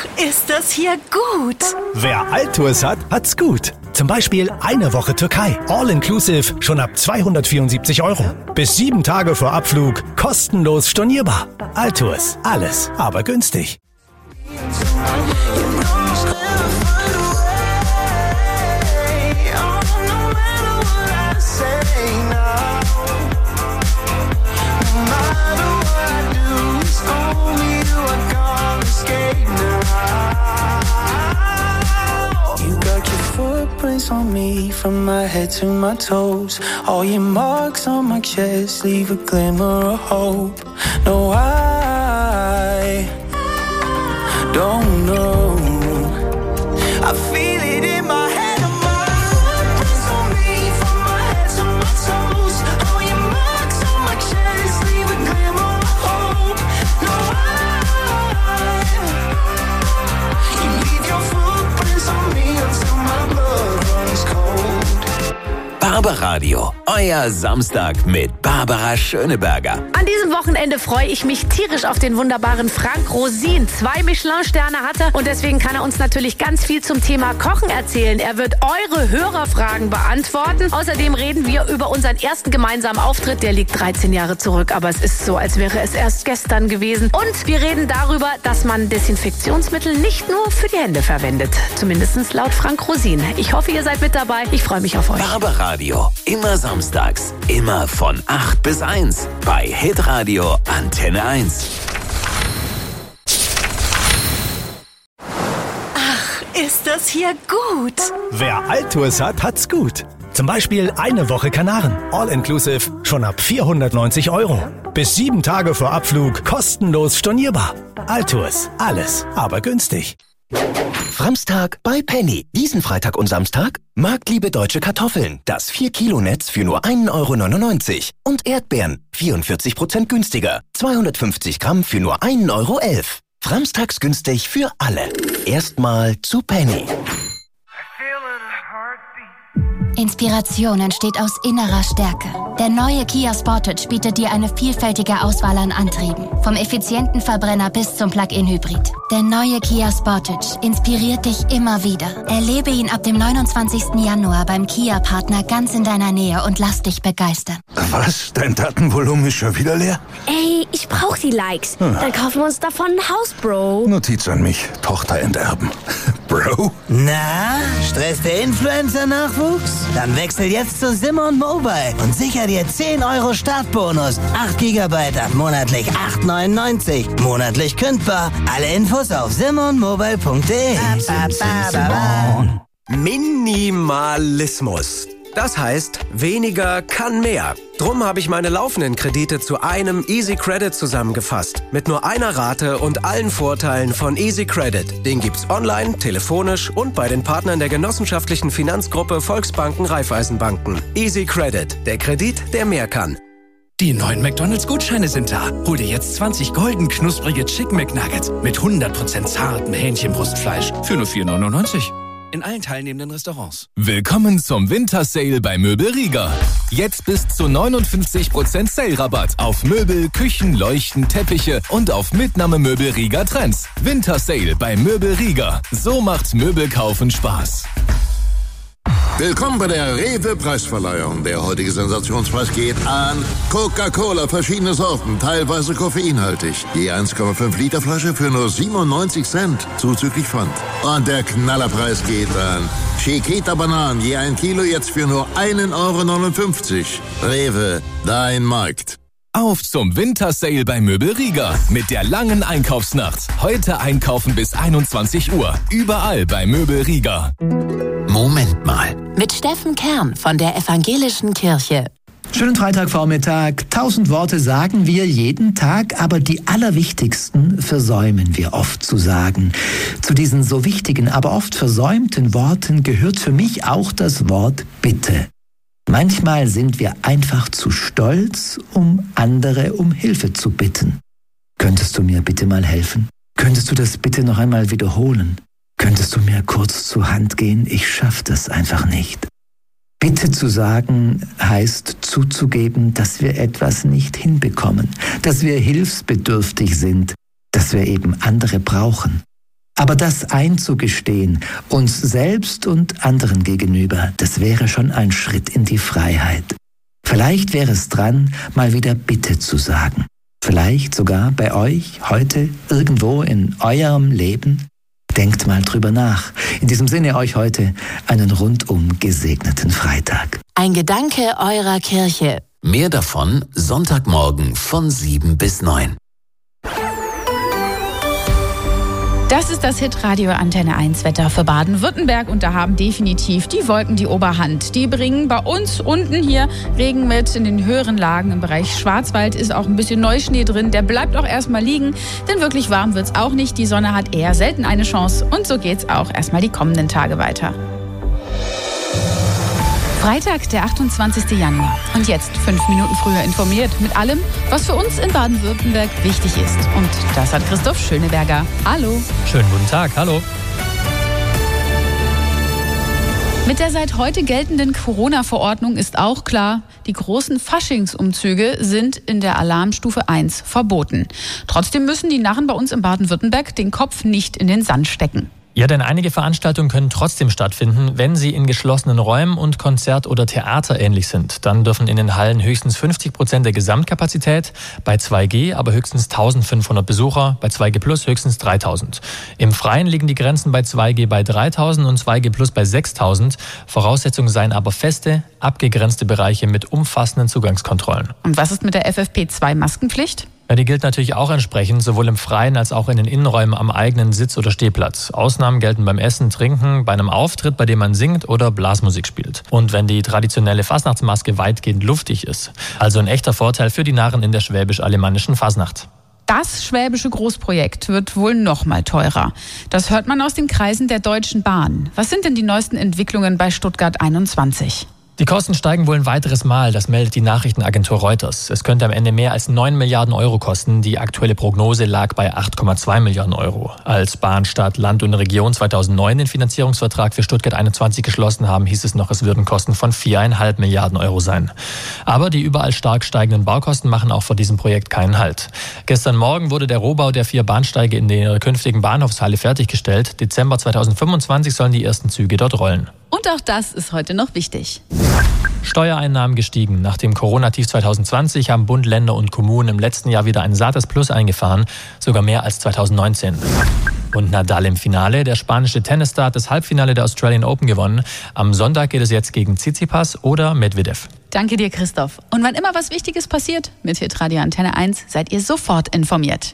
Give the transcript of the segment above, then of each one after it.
ist das hier gut. Wer Altours hat, hat's gut. Zum Beispiel eine Woche Türkei. All-inclusive, schon ab 274 €. Bis 7 Tage vor Abflug, kostenlos stornierbar. Altours, alles, aber günstig. On me from my head to my toes, all your marks on my chest leave a glimmer of hope. No, I don't know. I feel it in my head. Footprints on me from my head to my toes, all your marks on my chest leave a glimmer of hope. No, you leave your footprints on me until my blood. Barbaradio, euer Samstag mit Barbara Schöneberger. An diesem Wochenende freue ich mich tierisch auf den wunderbaren Frank Rosin. 2 Michelin-Sterne hatte und deswegen kann er uns natürlich ganz viel zum Thema Kochen erzählen. Er wird eure Hörerfragen beantworten. Außerdem reden wir über unseren ersten gemeinsamen Auftritt. Der liegt 13 Jahre zurück, aber es ist so, als wäre es erst gestern gewesen. Und wir reden darüber, dass man Desinfektionsmittel nicht nur für die Hände verwendet. Zumindest laut Frank Rosin. Ich hoffe, ihr seid mit dabei. Ich freue mich auf euch. Barbaradio, immer samstags, immer von 8 bis 1 bei Hitradio Antenne 1. Ach, ist das hier gut. Wer Altours hat, hat's gut. Zum Beispiel eine Woche Kanaren. All-inclusive, schon ab 490 €. Bis 7 Tage vor Abflug, kostenlos stornierbar. Altours, alles, aber günstig. Framstag bei Penny. Diesen Freitag und Samstag marktliebe deutsche Kartoffeln. Das 4-Kilo-Netz für nur 1,99 €. Und Erdbeeren, 44% günstiger. 250 Gramm für nur 1,11 €. Framstags günstig für alle. Erstmal zu Penny. Inspiration entsteht aus innerer Stärke. Der neue Kia Sportage bietet dir eine vielfältige Auswahl an Antrieben. Vom effizienten Verbrenner bis zum Plug-in-Hybrid. Der neue Kia Sportage inspiriert dich immer wieder. Erlebe ihn ab dem 29. Januar beim Kia-Partner ganz in deiner Nähe und lass dich begeistern. Was? Dein Datenvolumen ist schon wieder leer? Ey, ich brauch die Likes. Dann kaufen wir uns davon ein Haus, Bro. Notiz an mich. Tochter enterben. Bro? Na, Stress der Influencer-Nachwuchs? Dann wechsel jetzt zu Simon Mobile und sicher dir 10 € Startbonus. 8 GB ab monatlich 8,99. Monatlich kündbar. Alle Infos auf simonmobile.de. Minimalismus. Das heißt, weniger kann mehr. Drum habe ich meine laufenden Kredite zu einem Easy Credit zusammengefasst. Mit nur einer Rate und allen Vorteilen von Easy Credit. Den gibt's online, telefonisch und bei den Partnern der genossenschaftlichen Finanzgruppe Volksbanken Raiffeisenbanken. Easy Credit. Der Kredit, der mehr kann. Die neuen McDonald's-Gutscheine sind da. Hol dir jetzt 20 golden knusprige Chicken McNuggets mit 100% zartem Hähnchenbrustfleisch für nur 4,99 €. In allen teilnehmenden Restaurants. Willkommen zum Winter-Sale bei Möbel Rieger. Jetzt bis zu 59% Sale-Rabatt auf Möbel, Küchen, Leuchten, Teppiche und auf Mitnahmemöbel Rieger Trends. Winter-Sale bei Möbel Rieger. So macht Möbelkaufen Spaß. Willkommen bei der Rewe-Preisverleihung. Der heutige Sensationspreis geht an Coca-Cola, verschiedene Sorten, teilweise koffeinhaltig. Je 1,5 Liter Flasche für nur 97 Cent, zuzüglich Pfand. Und der Knallerpreis geht an Chiquita Bananen, je 1 Kilo jetzt für nur 1,59 €. Rewe, dein Markt. Auf zum Winter-Sale bei Möbel Rieger mit der langen Einkaufsnacht. Heute einkaufen bis 21 Uhr. Überall bei Möbel Rieger. Moment mal. Mit Steffen Kern von der Evangelischen Kirche. Schönen Freitagvormittag. 1000 Worte sagen wir jeden Tag, aber die allerwichtigsten versäumen wir oft zu sagen. Zu diesen so wichtigen, aber oft versäumten Worten gehört für mich auch das Wort Bitte. Manchmal sind wir einfach zu stolz, um andere um Hilfe zu bitten. Könntest du mir bitte mal helfen? Könntest du das bitte noch einmal wiederholen? Könntest du mir kurz zur Hand gehen? Ich schaff das einfach nicht. Bitte zu sagen heißt zuzugeben, dass wir etwas nicht hinbekommen, dass wir hilfsbedürftig sind, dass wir eben andere brauchen. Aber das einzugestehen, uns selbst und anderen gegenüber, das wäre schon ein Schritt in die Freiheit. Vielleicht wäre es dran, mal wieder Bitte zu sagen. Vielleicht sogar bei euch heute irgendwo in eurem Leben. Denkt mal drüber nach. In diesem Sinne euch heute einen rundum gesegneten Freitag. Ein Gedanke eurer Kirche. Mehr davon Sonntagmorgen von 7 bis 9. Das ist das Hitradio Antenne 1 Wetter für Baden-Württemberg und da haben definitiv die Wolken die Oberhand. Die bringen bei uns unten hier Regen mit. In den höheren Lagen im Bereich Schwarzwald ist auch ein bisschen Neuschnee drin. Der bleibt auch erstmal liegen, denn wirklich warm wird's auch nicht. Die Sonne hat eher selten eine Chance und so geht's auch erstmal die kommenden Tage weiter. Freitag, der 28. Januar. Und jetzt 5 Minuten früher informiert mit allem, was für uns in Baden-Württemberg wichtig ist. Und das hat Christoph Schöneberger. Hallo. Schönen guten Tag, hallo. Mit der seit heute geltenden Corona-Verordnung ist auch klar, die großen Faschingsumzüge sind in der Alarmstufe 1 verboten. Trotzdem müssen die Narren bei uns in Baden-Württemberg den Kopf nicht in den Sand stecken. Ja, denn einige Veranstaltungen können trotzdem stattfinden, wenn sie in geschlossenen Räumen und Konzert- oder Theater ähnlich sind. Dann dürfen in den Hallen höchstens 50% der Gesamtkapazität, bei 2G aber höchstens 1500 Besucher, bei 2G Plus höchstens 3000. Im Freien liegen die Grenzen bei 2G bei 3000 und 2G Plus bei 6000. Voraussetzungen seien aber feste, abgegrenzte Bereiche mit umfassenden Zugangskontrollen. Und was ist mit der FFP2-Maskenpflicht? Ja, die gilt natürlich auch entsprechend, sowohl im Freien als auch in den Innenräumen am eigenen Sitz- oder Stehplatz. Ausnahmen gelten beim Essen, Trinken, bei einem Auftritt, bei dem man singt oder Blasmusik spielt. Und wenn die traditionelle Fasnachtsmaske weitgehend luftig ist. Also ein echter Vorteil für die Narren in der schwäbisch-alemannischen Fasnacht. Das schwäbische Großprojekt wird wohl noch mal teurer. Das hört man aus den Kreisen der Deutschen Bahn. Was sind denn die neuesten Entwicklungen bei Stuttgart 21? Die Kosten steigen wohl ein weiteres Mal, das meldet die Nachrichtenagentur Reuters. Es könnte am Ende mehr als 9 Milliarden Euro kosten. Die aktuelle Prognose lag bei 8,2 Milliarden Euro. Als Bahn, Stadt, Land und Region 2009 den Finanzierungsvertrag für Stuttgart 21 geschlossen haben, hieß es noch, es würden Kosten von 4,5 Milliarden Euro sein. Aber die überall stark steigenden Baukosten machen auch vor diesem Projekt keinen Halt. Gestern Morgen wurde der Rohbau der 4 Bahnsteige in der künftigen Bahnhofshalle fertiggestellt. Dezember 2025 sollen die ersten Züge dort rollen. Und auch das ist heute noch wichtig. Steuereinnahmen gestiegen. Nach dem Corona-Tief 2020 haben Bund, Länder und Kommunen im letzten Jahr wieder ein sattes Plus eingefahren, sogar mehr als 2019. Und Nadal im Finale. Der spanische Tennisstar hat das Halbfinale der Australian Open gewonnen. Am Sonntag geht es jetzt gegen Tsitsipas oder Medvedev. Danke dir, Christoph. Und wann immer was Wichtiges passiert, mit Hitradio Antenne 1 seid ihr sofort informiert.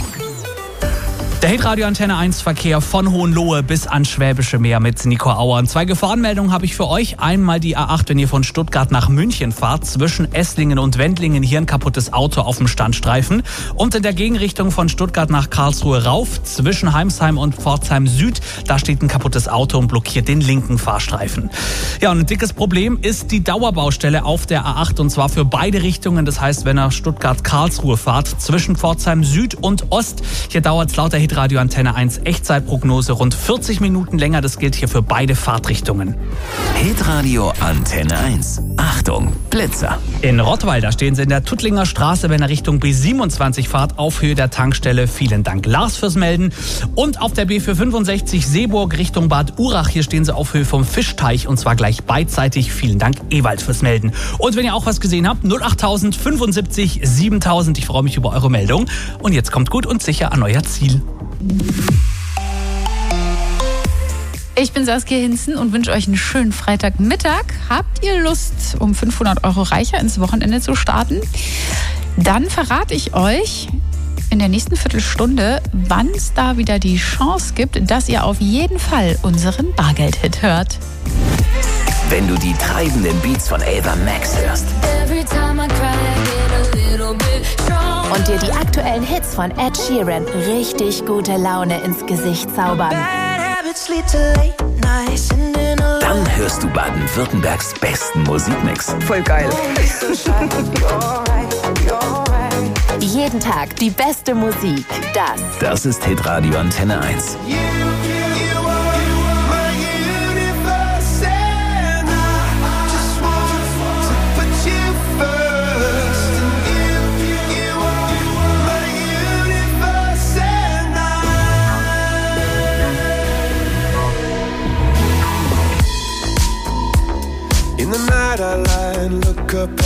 Der Hitradio Antenne 1 Verkehr von Hohenlohe bis ans Schwäbische Meer mit Nico Auer. 2 Gefahrenmeldungen habe ich für euch. Einmal die A8, wenn ihr von Stuttgart nach München fahrt. Zwischen Esslingen und Wendlingen hier ein kaputtes Auto auf dem Standstreifen. Und in der Gegenrichtung von Stuttgart nach Karlsruhe rauf. Zwischen Heimsheim und Pforzheim Süd. Da steht ein kaputtes Auto und blockiert den linken Fahrstreifen. Ja, und ein dickes Problem ist die Dauerbaustelle auf der A8. Und zwar für beide Richtungen. Das heißt, wenn ihr Stuttgart-Karlsruhe fahrt. Zwischen Pforzheim Süd und Ost. Hier dauert es laut der Radio Antenne 1 Echtzeitprognose rund 40 Minuten länger. Das gilt hier für beide Fahrtrichtungen. Hitradio Antenne 1. Achtung, Blitzer. In Rottweil, da stehen Sie in der Tuttlinger Straße, wenn ihr Richtung B27 fahrt, auf Höhe der Tankstelle. Vielen Dank, Lars, fürs Melden. Und auf der B465 Seeburg Richtung Bad Urach, hier stehen Sie auf Höhe vom Fischteich und zwar gleich beidseitig. Vielen Dank, Ewald, fürs Melden. Und wenn ihr auch was gesehen habt, 08000 75 7000. Ich freue mich über eure Meldung. Und jetzt kommt gut und sicher an euer Ziel. Ich bin Saskia Hinzen und wünsche euch einen schönen Freitagmittag. Habt ihr Lust, um 500 Euro reicher ins Wochenende zu starten? Dann verrate ich euch in der nächsten Viertelstunde, wann es da wieder die Chance gibt, dass ihr auf jeden Fall unseren Bargeld-Hit hört. Wenn du die treibenden Beats von Ava Max hörst und dir die aktuellen Hits von Ed Sheeran richtig gute Laune ins Gesicht zaubern, dann hörst du Baden-Württembergs besten Musikmix. Voll geil. Jeden Tag die beste Musik. Das ist Hitradio Antenne 1. In the night I lie and look up